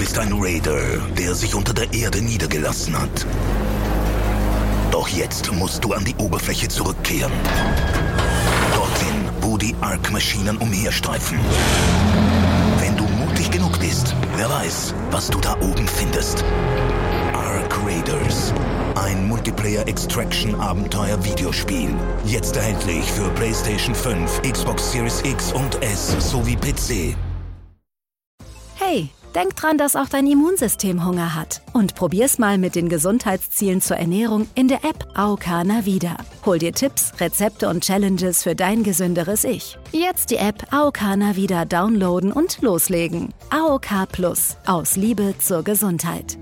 bist ein Raider, der sich unter der Erde niedergelassen hat. Doch jetzt musst du an die Oberfläche zurückkehren. Dorthin, wo die Ark-Maschinen umherstreifen. Wenn du mutig genug bist, wer weiß, was du da oben findest. Ark Raiders. Ein Multiplayer-Extraction-Abenteuer-Videospiel. Jetzt erhältlich für PlayStation 5, Xbox Series X und S sowie PC. Hey, denk dran, dass auch dein Immunsystem Hunger hat. Und probier's mal mit den Gesundheitszielen zur Ernährung in der App AOK Navida. Hol dir Tipps, Rezepte und Challenges für dein gesünderes Ich. Jetzt die App AOK Navida downloaden und loslegen. AOK Plus. Aus Liebe zur Gesundheit.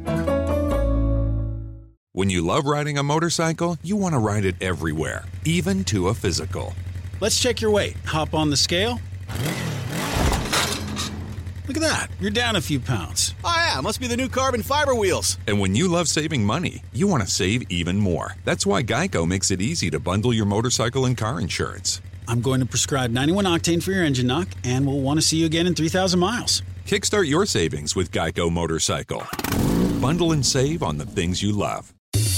When you love riding a motorcycle, you want to ride it everywhere, even to a physical. Let's check your weight. Hop on the scale. Look at that. You're down a few pounds. Oh, yeah. Must be the new carbon fiber wheels. And when you love saving money, you want to save even more. That's why Geico makes it easy to bundle your motorcycle and car insurance. I'm going to prescribe 91 octane for your engine knock, and we'll want to see you again in 3,000 miles. Kickstart your savings with Geico Motorcycle. Bundle and save on the things you love.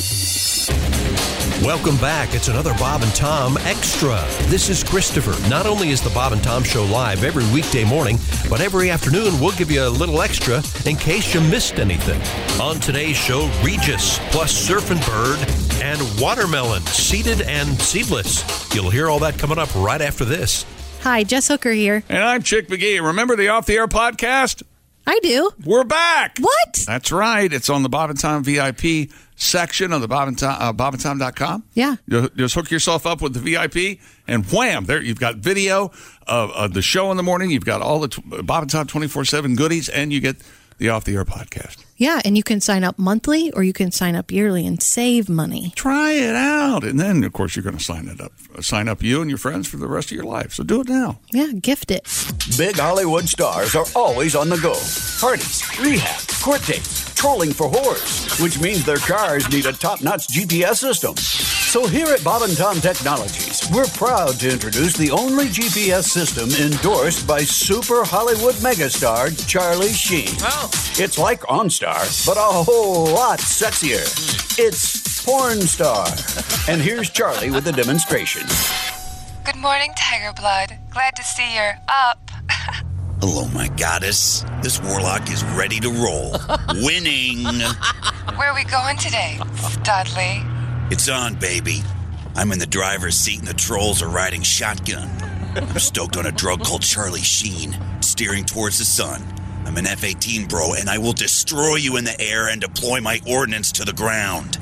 Welcome back. It's another Bob and Tom Extra. This is Christopher. Not only is the Bob and Tom Show live every weekday morning, but every afternoon we'll give you a little extra in case you missed anything. On today's show, Regis, plus Surfin' Bird, and Watermelon, seeded and seedless. You'll hear all that coming up right after this. Hi, Jess Hooker here. And I'm Chick McGee. Remember the Off the Air podcast? I do. We're back. What? That's right. It's on the Bob and Tom VIP section of the bobandtom.com. Yeah. You just hook yourself up with the VIP, and wham, there you've got video of the show in the morning. You've got all the Bob and Tom 24/7 goodies, and you get the Off the Air podcast. Yeah, and you can sign up monthly or you can sign up yearly and save money. Try it out. And then, of course, you're going to sign up you and your friends for the rest of your life. So do it now. Yeah, gift it. Big Hollywood stars are always on the go. Parties, rehab, court dates, trolling for whores, which means their cars need a top-notch GPS system. So here at Bob and Tom Technologies, we're proud to introduce the only GPS system endorsed by super Hollywood megastar Charlie Sheen. Oh. It's like OnStar, but a whole lot sexier. It's Porn Star. And here's Charlie with the demonstration. Good morning, Tiger Blood. Glad to see you're up. Hello, my goddess. This warlock is ready to roll. Winning. Where are we going today, Studley? It's on, baby. I'm in the driver's seat and the trolls are riding shotgun. I'm stoked on a drug called Charlie Sheen, steering towards the sun. I'm an F-18, bro, and I will destroy you in the air and deploy my ordnance to the ground.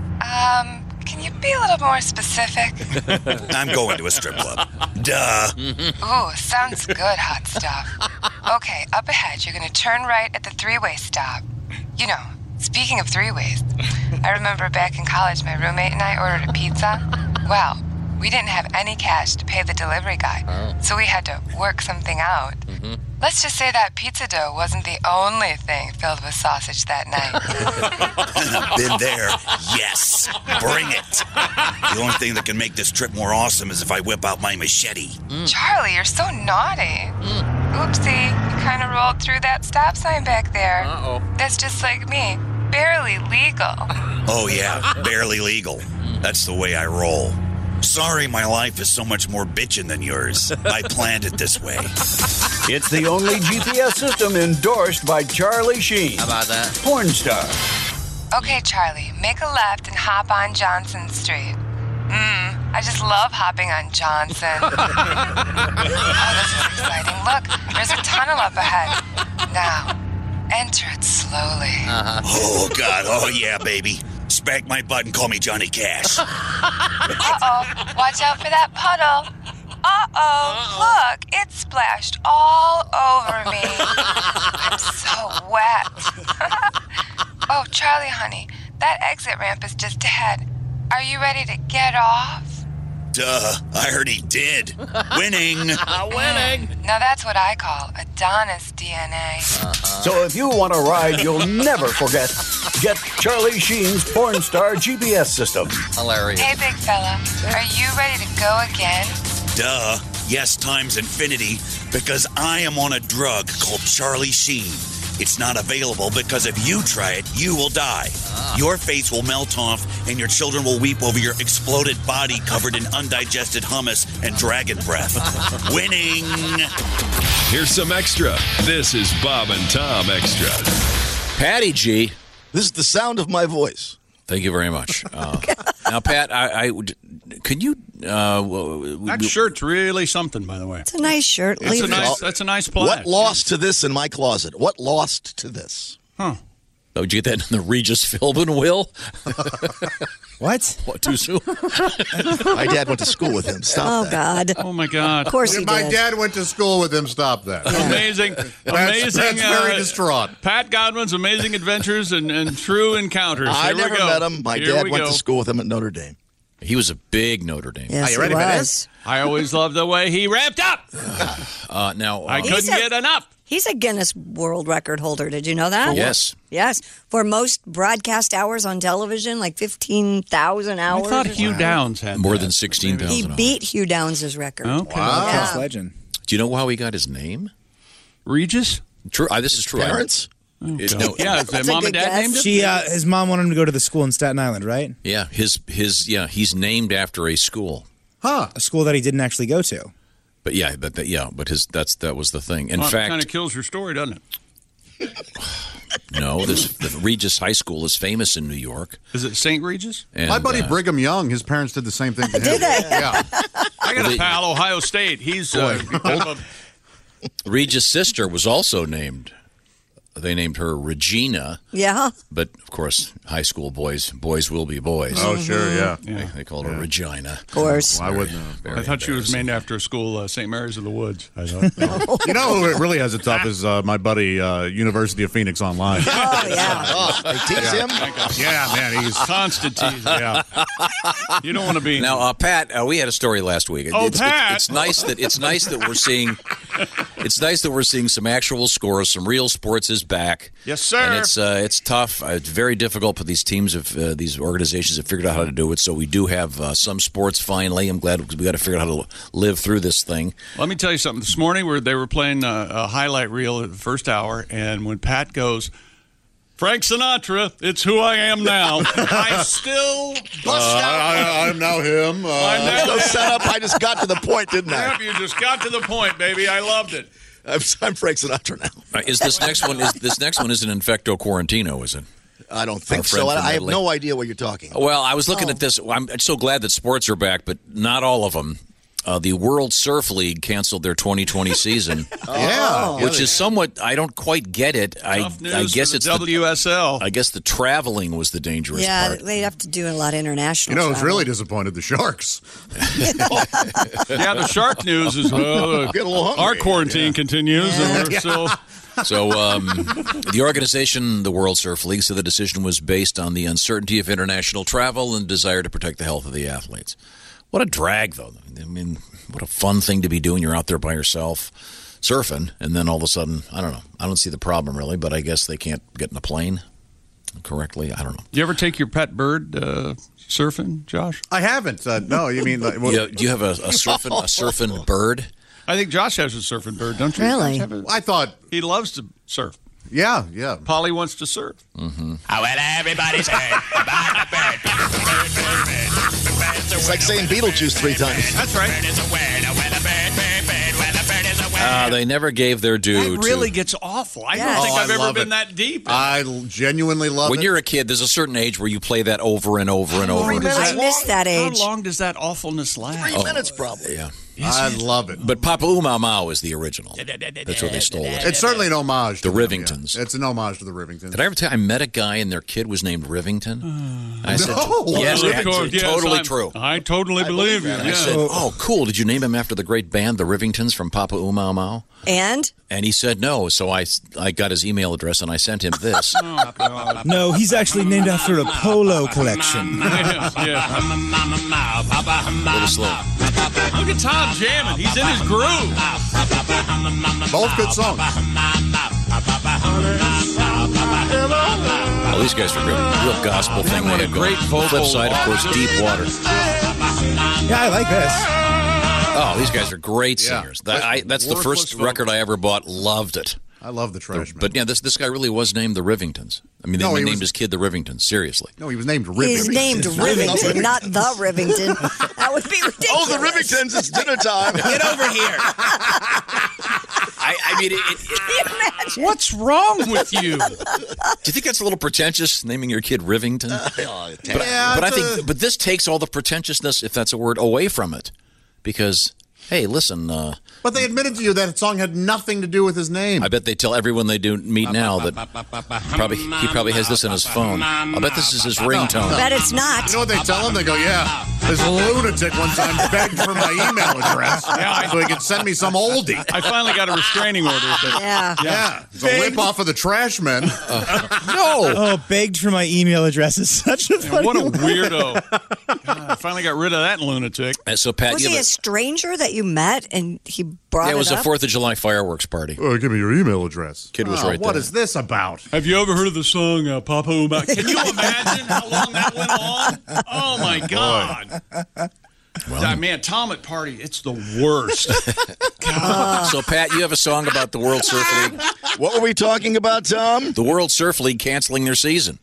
Can you be a little more specific? I'm going to a strip club. Duh. Ooh, sounds good, hot stuff. Okay, up ahead, you're gonna turn right at the three-way stop. You know, speaking of three-ways, I remember back in college my roommate and I ordered a pizza. Well, we didn't have any cash to pay the delivery guy, so we had to work something out. Let's just say that pizza dough wasn't the only thing filled with sausage that night. Been there. Yes. Bring it. The only thing that can make this trip more awesome is if I whip out my machete. Charlie, you're so naughty. Oopsie, you kind of rolled through that stop sign back there. Uh-oh. That's just like me. Barely legal. Oh, yeah. Barely legal. That's the way I roll. Sorry, my life is so much more bitchin' than yours. I planned it this way. It's the only GPS system endorsed by Charlie Sheen. How about that? Porn Star. Okay, Charlie, make a left and hop on Johnson Street. I just love hopping on Johnson. Oh, this is exciting. Look, there's a tunnel up ahead. Now, enter it slowly. Oh, God. Oh, yeah, baby. Spank my butt and call me Johnny Cash. Uh-oh, watch out for that puddle. Look, it splashed all over me. I'm so wet. Oh, Charlie, honey, that exit ramp is just ahead. Are you ready to get off? Duh, I already did. Winning. Winning. Now that's what I call Adonis DNA. So if you want to ride you'll never forget, get Charlie Sheen's Porn Star GPS system. Hilarious. Hey, big fella, are you ready to go again? Duh. Yes times infinity, because I am on a drug called Charlie Sheen. It's not available because if you try it, you will die. Your face will melt off, and your children will weep over your exploded body covered in undigested hummus and dragon breath. Winning! Here's some extra. This is Bob and Tom Extra. Patty G. This is the sound of my voice. Thank you very much. Now, Pat, could you? That shirt's really something, by the way. It's a nice shirt. That's a nice plaid. What lost to this in my closet? What lost to this? Oh, did you get that in the Regis Philbin will? What? Too soon? My dad went to school with him. Stop that. God. Oh, my God. Of course he did. My dad went to school with him. Stop that. Amazing. That's very distraught. Pat Godwin's Amazing Adventures and True Encounters. I Here never we go. met him. My dad went to school with him at Notre Dame. He was a big Notre Dame. Yes, Are you ready he for was. this? I always loved the way he wrapped up. I couldn't get enough. He's a Guinness World Record holder. Did you know that? Yes. Yes. For most broadcast hours on television, like 15,000 hours. I thought Hugh Downs had more that. than 16,000 He hours. beat Hugh Downs' record. Okay. Wow. That's legend. Do you know how he got his name? Regis? True. This is true. Parents? Yeah, is that mom and dad named him? His mom wanted him to go to the school in Staten Island, right? Yeah, he's named after a school. A school that he didn't actually go to. But that was the thing. In Well, fact, it kind of kills your story, doesn't it? no, the Regis High School is famous in New York. Is it St. Regis? And, My buddy Brigham Young, his parents did the same thing to him. Did they? Yeah. I got a pal, Ohio State. He's Regis' sister was also named. They named her Regina. Yeah. But, of course, high school boys will be boys. Oh, sure, yeah. They called her Regina. Of course. Why wouldn't I thought she was named after a school, St. Mary's of the Woods. I thought. You know who really has it tough is my buddy, University of Phoenix Online. Oh, yeah. They tease him? Yeah, man, he's constant teasing. Yeah. You don't want to be. Now, Pat, we had a story last week. Pat! It's nice that we're seeing. It's nice that we're seeing some actual scores, some real sports is back. Yes, sir. And it's tough. It's very difficult, but these teams these organizations have figured out how to do it. So we do have some sports finally. I'm glad because we got to figure out how to live through this thing. Let me tell you something. This morning, they were playing a highlight reel at the first hour, and when Pat goes, Frank Sinatra, it's who I am now. I still bust out. I'm now him. No setup. I just got to the point, didn't I? Yep, you just got to the point, baby. I loved it. I'm Frank Sinatra now. Is this next one? This next one isn't Infecto Quarantino, is it? I don't think so. I have no idea what you're talking about. Well, I was looking at this. I'm so glad that sports are back, but not all of them. The World Surf League canceled their 2020 season. Yeah. Which is somewhat, I don't quite get it. I guess it's WSL. I guess the traveling was the dangerous part. Yeah, they'd have to do a lot of international You know, who's travel. really disappointed? The Sharks. Yeah, the shark news is our quarantine continues, and we're still. So the organization, the World Surf League, said the decision was based on the uncertainty of international travel and desire to protect the health of the athletes. What a drag, though. I mean, what a fun thing to be doing. You're out there by yourself surfing, and then all of a sudden, I don't know. I don't see the problem, really, but I guess they can't get in a plane correctly. I don't know. You ever take your pet bird surfing, Josh? I haven't. No, you mean... Do you have a surfing bird? I think Josh has a surfing bird, don't you? Really? I thought... He loves to surf. Yeah. Polly wants to surf. Mm-hmm. Oh, well, everybody's heard about the bird. It's like saying Beetlejuice 3 times. That's right. They never gave their due. That really gets awful. I don't think I've ever been that deep. I genuinely love it. When you're a kid, there's a certain age where you play that over and over and over. I missed that age. How long does that awfulness last? 3 minutes, probably. Yeah. I love it. But Papa Mau Mau is the original. That's where they stole it. It's certainly an homage to the Rivingtons. Yeah. It's an homage to the Rivingtons. Did I ever tell you I met a guy and their kid was named Rivington? I said, No. yes, totally true. I totally believe you. I said, oh, cool. Did you name him after the great band, the Rivingtons from Papa Mau Mau? And he said no. So I got his email address and I sent him this. No, he's actually named after a polo collection. Yeah. A little slow. Look at Tom jamming. He's in his groove. Both good songs. Oh, these guys are great. Real gospel thing. What They a had great going. vocal. Flip side, of course, Deep Water. Yeah, I like this. Oh, these guys are great singers. That's the first record I ever bought. Loved it. I love the trash man. But yeah, this guy really was named the Rivingtons. I mean, they named his kid the Rivingtons. Seriously. No, he was named Rivington. He's named Rivington, not the Rivington. That would be ridiculous. Oh, the Rivingtons, it's dinner time. Get over here. I mean, what's wrong with you? Do you think that's a little pretentious, naming your kid Rivington? But this takes all the pretentiousness, if that's a word, away from it. Because, hey, listen. But they admitted to you that song had nothing to do with his name. I bet they tell everyone they do meet now that he probably has this in his phone. I'll bet this is his ringtone. I bet it's not. You know what they tell him? They go, yeah, this lunatic one time begged for my email address so he could send me some oldie. I finally got a restraining order. But Yeah. It's a rip-off of the trash men. Oh, begged for my email address is such a funny What a line. weirdo. God, I finally got rid of that lunatic. So, Pat, Was he a stranger that you met and he brought it was up? a 4th of July fireworks party. Oh, give me your email address. Kid was right there. What is this about? Have you ever heard of the song Papa Uma? Can you imagine how long that went on? Oh, my God. Man, Tom at party, it's the worst. So, Pat, you have a song about the World Surf League. What were we talking about, Tom? The World Surf League canceling their season.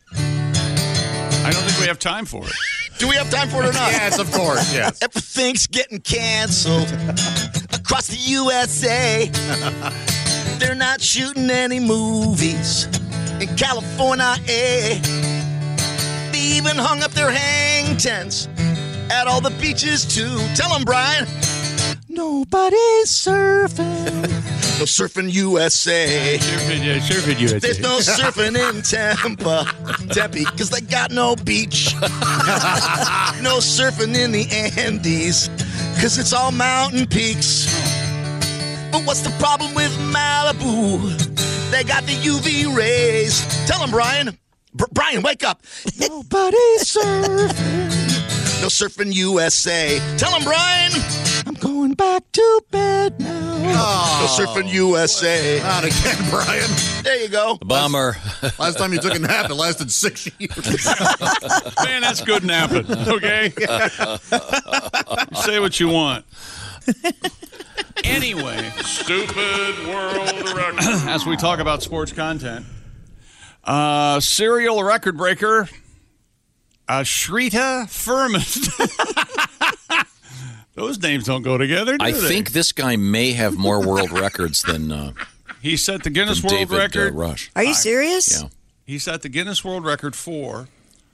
I don't think we have time for it. Do we have time for it or not? Yes, of course, yes. Everything's getting canceled across the USA. They're not shooting any movies in California. They even hung up their hang tents at all the beaches, too. Tell them, Brian. Nobody's surfing. No surfing USA. Surfing USA. There's no surfing in Tempe, because they got no beach. No surfing in the Andes, because it's all mountain peaks. But what's the problem with Malibu? They got the UV rays. Tell them, Brian. Brian, wake up. Nobody's surfing. No surfing USA. Tell them, Brian. I'm going back to bed now. No surfing USA. Not again, Brian. There you go. Bummer. Last time you took a nap, it lasted 6 years. Man, that's good napping, okay? Say what you want. Anyway, stupid world record. As we talk about sports content, serial record breaker, Shrita Furman. Those names don't go together, do I they? think this guy may have more world records than he set the Guinness World David, Record. Rush. Are you serious? Yeah. He set the Guinness World Record for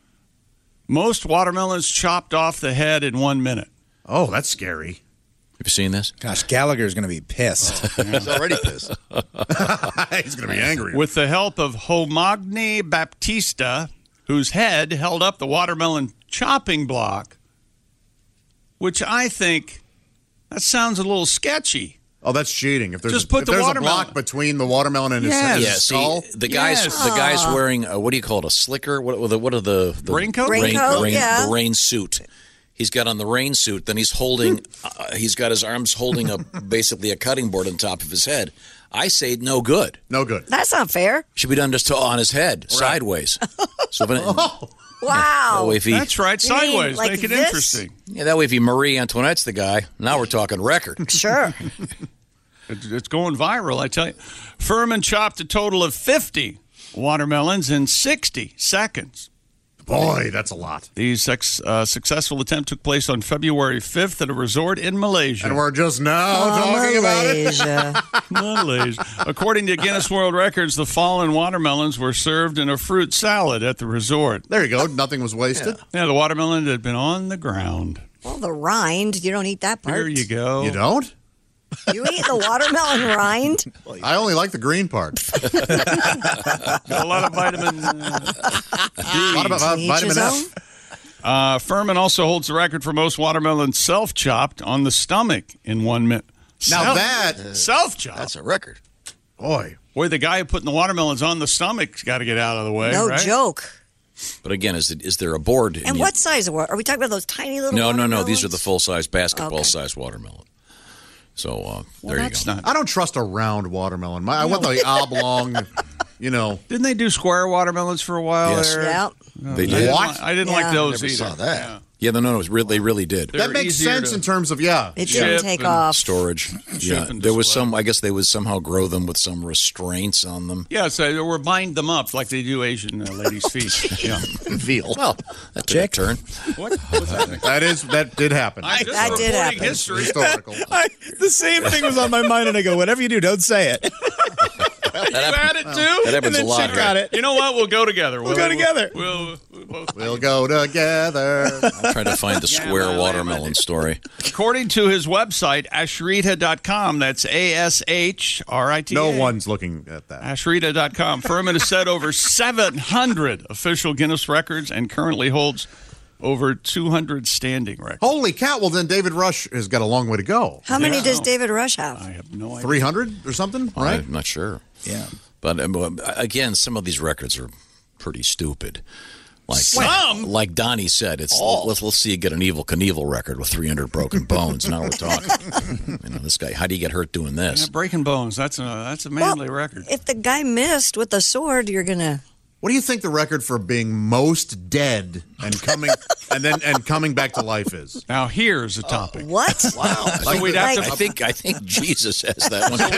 most watermelons chopped off the head in 1 minute. Oh, that's scary. Have you seen this? Gosh, Gallagher's going to be pissed. He's already pissed. He's going to be angry. With the help of Homagni Baptista, whose head held up the watermelon chopping block, which I think that sounds a little sketchy. Oh, that's cheating. If there's, Just put if the there's a watermelon- block between the watermelon and his, Yes. his Yeah, skull. see, the guy's wearing what do you call it? A slicker? What are the Raincoat? Raincoat, yeah. The rain suit. He's got on the rain suit. Then he's holding. He's got his arms holding basically a cutting board on top of his head. I say no good. No good. That's not fair. Should be done just on his head, sideways. So if Wow. that way if he, That's right, You mean sideways. like Make it this? interesting. yeah, that way if he Marie Antoinette's the guy. Now we're talking record. Sure. It's going viral, I tell you. Furman chopped a total of 50 watermelons in 60 seconds. Boy, that's a lot. The successful attempt took place on February 5th at a resort in Malaysia. And we're just now talking about it. Malaysia. According to Guinness World Records, the fallen watermelons were served in a fruit salad at the resort. There you go. Nothing was wasted. Yeah, the watermelon had been on the ground. Well, the rind, you don't eat that part. There you go. You don't? You eat the watermelon rind? I only like the green part. Got a lot of vitamin D. A lot of vitamin F. Furman also holds the record for most watermelons self-chopped on the stomach in 1 minute. Now that Self-chopped? That's a record. Boy, the guy putting the watermelons on the stomach's got to get out of the way, No right? joke. But again, is there a board? And what size are we talking about? Those tiny little No. watermelons? These are the full-size basketball Okay. size watermelon. So Well, there you that's go. not. I don't trust a round watermelon. I want the oblong, Didn't they do square watermelons for a while Yes. there? Yeah. They did. I didn't like those Never either. saw that. Yeah, no, they really did. That makes sense in terms of, It didn't take off. Storage. Yeah, there was some, I guess they would somehow grow them with some restraints on them. Yeah, so we're bind them up like they do Asian ladies' feet. Yeah. Veal. Well, that took a turn. What? What's happening? That did happen. That did happen. History. Historical. The same thing was on my mind, and I go, whatever you do, don't say it. You had it too? That happens a lot. She got it. You know what? We'll go together. We'll go together. We'll go together. I'm trying to find the square watermelon story. According to his website, Ashrita.com, that's ASHRITA. No one's looking at that. Ashrita.com. Furman has set over 700 official Guinness records and currently holds over 200 standing records. Holy cow. Well, then David Rush has got a long way to go. How many does David Rush have? I have no idea. 300 or something, right? I'm not sure. Yeah. But again, some of these records are pretty stupid. Like Donnie said, let's see you get an Evel Knievel record with 300 broken bones. Now we're talking. This guy, how do you get hurt doing this? Yeah, breaking bones. That's a manly record. If the guy missed with a sword, you're gonna. What do you think the record for being most dead and coming back to life is? Now here's a topic. What? Wow. I think Jesus has that one.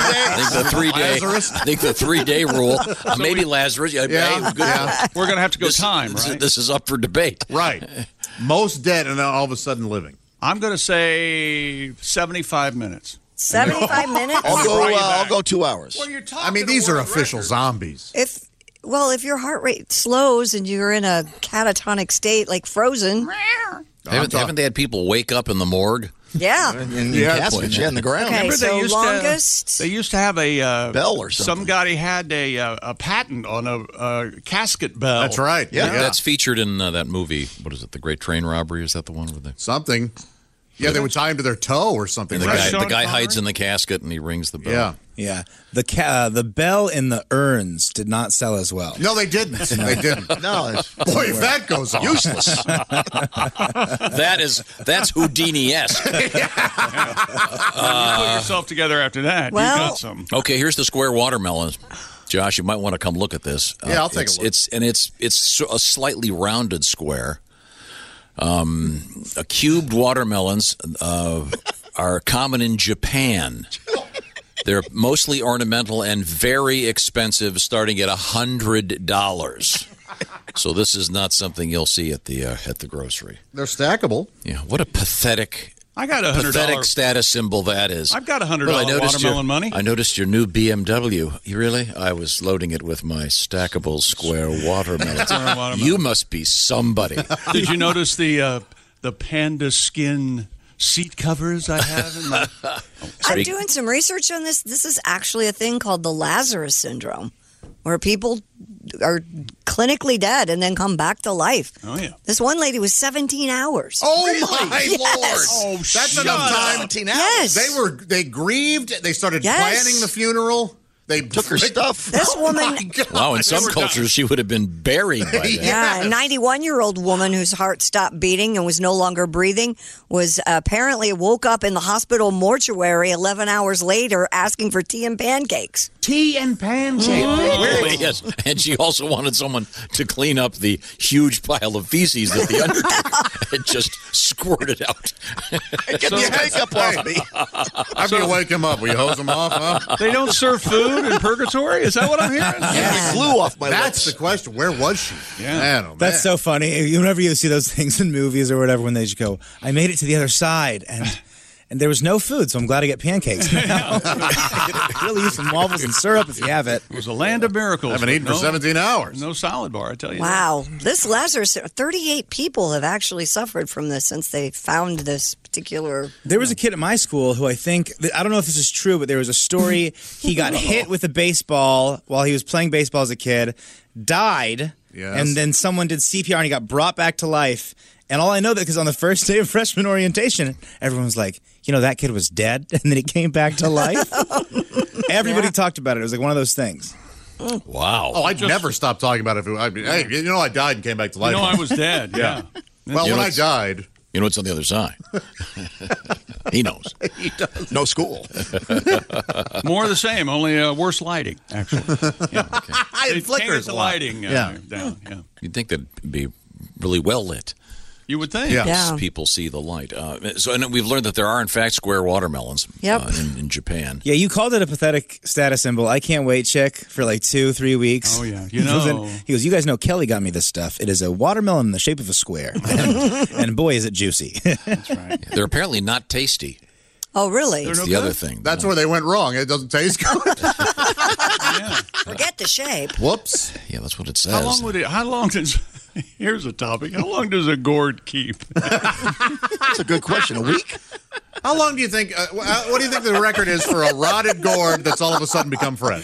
I think the 3-day rule. Maybe Lazarus. Yeah. We're gonna have to go time. Right? This is up for debate. Right. Most dead and then all of a sudden living. I'm gonna say 75 minutes. 75 minutes. I'll go 2 hours. Well, you're talking. I mean, these are official zombies. If your heart rate slows and you're in a catatonic state like Frozen. Haven't they had people wake up in the morgue? Yeah. In the caskets, in the ground. Okay, Remember longest. they used to have a bell or something. Somebody had a patent on a casket bell. That's right. Yeah. That's featured in that movie. What is it? The Great Train Robbery? Is that the one with the something? Yeah, they would tie him to their toe or something. And the guy hides in the casket and he rings the bell. Yeah. Yeah. The bell in the urns did not sell as well. No, they didn't. They didn't. No. Boy, if that goes on. Useless. That's Houdini-esque. You put yourself together after that. Well, you got some. Okay, here's the square watermelon. Josh, you might want to come look at this. Yeah, I'll take a look. It's a slightly rounded square. Cubed watermelons are common in Japan. They're mostly ornamental and very expensive, starting at $100. So this is not something you'll see at the grocery. They're stackable. Yeah, what a pathetic. I got a pathetic status symbol that is. I've got $100 watermelon money. I noticed your new BMW. You really? I was loading it with my stackable square watermelons. You must be somebody. Did you notice the panda skin seat covers I have in my... I'm doing some research on this. This is actually a thing called the Lazarus syndrome, where people are clinically dead and then come back to life. Oh, yeah. This one lady was 17 hours. Oh, really? my Lord. Oh, that's enough time. 17 hours. Yes. They grieved. They started planning the funeral. They took her stuff. This woman... Wow, in some cultures, she would have been buried by then. Yeah, a 91-year-old woman whose heart stopped beating and was no longer breathing was apparently woke up in the hospital mortuary 11 hours later asking for tea and pancakes. Tea and pancakes. Yes, and she also wanted someone to clean up the huge pile of feces that the undertaker had just squirted out. Get the makeup off me. I'm going to wake him up. Will you hose him off, huh? They don't serve food in purgatory? Is that what I'm hearing? Yeah. Glue off my That's lips. the question. Where was she? Yeah. Man, oh, man. That's so funny. Whenever you see those things in movies or whatever, when they just go, I made it to the other side, and there was no food, so I'm glad I get pancakes now. I could really use some waffles and syrup if you have it. It was a land of miracles. I haven't eaten for 17 hours. No salad bar, I tell you. Wow. This Lazarus, 38 people have actually suffered from this since they found this particular... There was a kid at my school who I don't know if this is true, but there was a story. He got hit with a baseball while he was playing baseball as a kid, died, and then someone did CPR and he got brought back to life. And all I know that because on the first day of freshman orientation, everyone was like, that kid was dead, and then he came back to life. Everybody talked about it. It was like one of those things. Wow. Oh, I'd never stop talking about it. Hey, I died and came back to life. I was dead, yeah. Well, when I died... You know what's on the other side? He knows. He does. No school. More of the same, only worse lighting, actually. Yeah. It flickers the a lot. lighting down. Yeah. You'd think that'd be really well lit. You would think. Yes, people see the light. And we've learned that there are, in fact, square watermelons in Japan. Yeah, you called it a pathetic status symbol. I can't wait, chick, for like 2-3 weeks. Oh, yeah. He goes, you guys know Kelly got me this stuff. It is a watermelon in the shape of a square. and boy, is it juicy. That's right. They're apparently not tasty. Oh, really? That's the other thing. That's where they went wrong. It doesn't taste good. Forget the shape. Whoops. Yeah, that's what it says. How long does... Here's a topic. How long does a gourd keep? That's a good question. A week? How long do you think? What do you think the record is for a rotted gourd that's all of a sudden become fresh?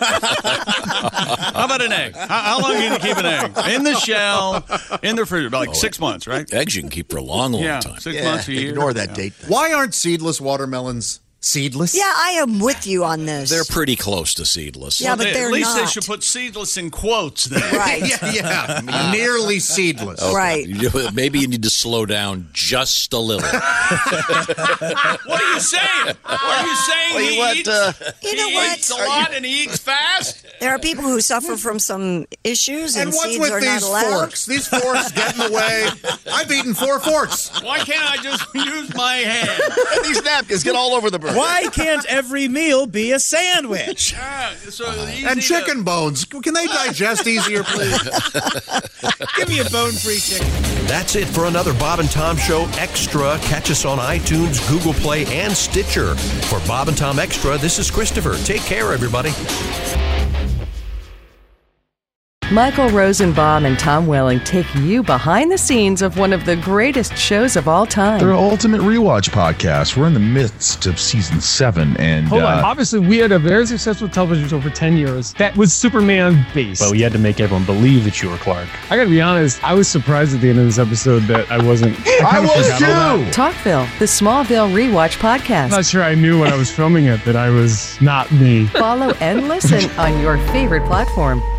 How about an egg? How long can you keep an egg? In the shell, in the refrigerator, like 6 months, right? Eggs you can keep for a long time. 6 months, a year. Ignore that date. Why aren't seedless watermelons seedless? Yeah, I am with you on this. They're pretty close to seedless. Yeah, but they're at least not. they should put seedless in quotes then. Right. yeah. Nearly seedless. Okay. Right. Maybe you need to slow down just a little. What are you saying? Are you saying Well, he eats a lot and he eats fast? There are people who suffer from some issues, and what's seeds with are not these allowed. forks? These forks get in the way. I've eaten 4 forks. Why can't I just use my hand? These napkins get all over the burger. Why can't every meal be a sandwich? And chicken bones. Can they digest easier, please? Give me a bone-free chicken. That's it for another Bob and Tom Show Extra. Catch us on iTunes, Google Play, and Stitcher. For Bob and Tom Extra, this is Christopher. Take care, everybody. Michael Rosenbaum and Tom Welling take you behind the scenes of one of the greatest shows of all time. The Ultimate Rewatch Podcast. We're in the midst of season 7, and hold on. Obviously, we had a very successful television show for 10 years that was Superman based, but we had to make everyone believe that you were Clark. I got to be honest, I was surprised at the end of this episode that I wasn't. I was too. Talkville, the Smallville Rewatch Podcast. I'm not sure I knew when I was filming it that I was not me. Follow and listen on your favorite platform.